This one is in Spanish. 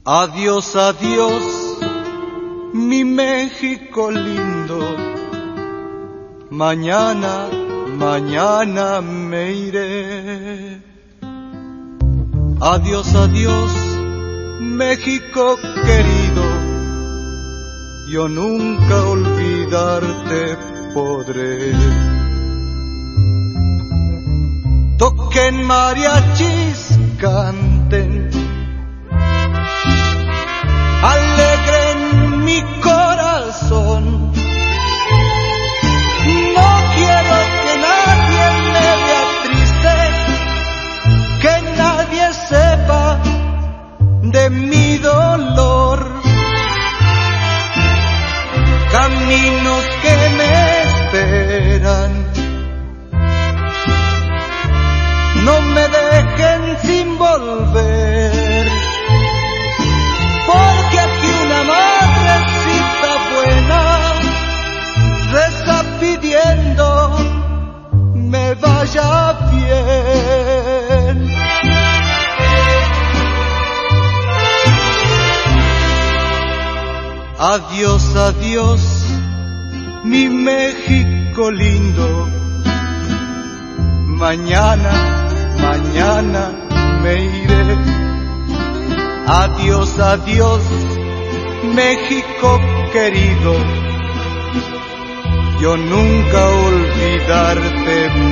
Adiós, adiós, mi México lindo. Mañana, mañana me iré. Adiós, adiós, México querido. Yo nunca olvidarte podré. Toquen mariachis, canten, alegren mi corazón. No quiero que nadie me vea triste, que nadie sepa de mi dolor. Caminos que me esperan, no me dejen sin volver, porque aquí una madrecita buena reza pidiendo me vaya bien. Adiós, adiós, mi México lindo. Mañana, mañana me iré. Adiós, adiós, México querido. Yo nunca olvidarte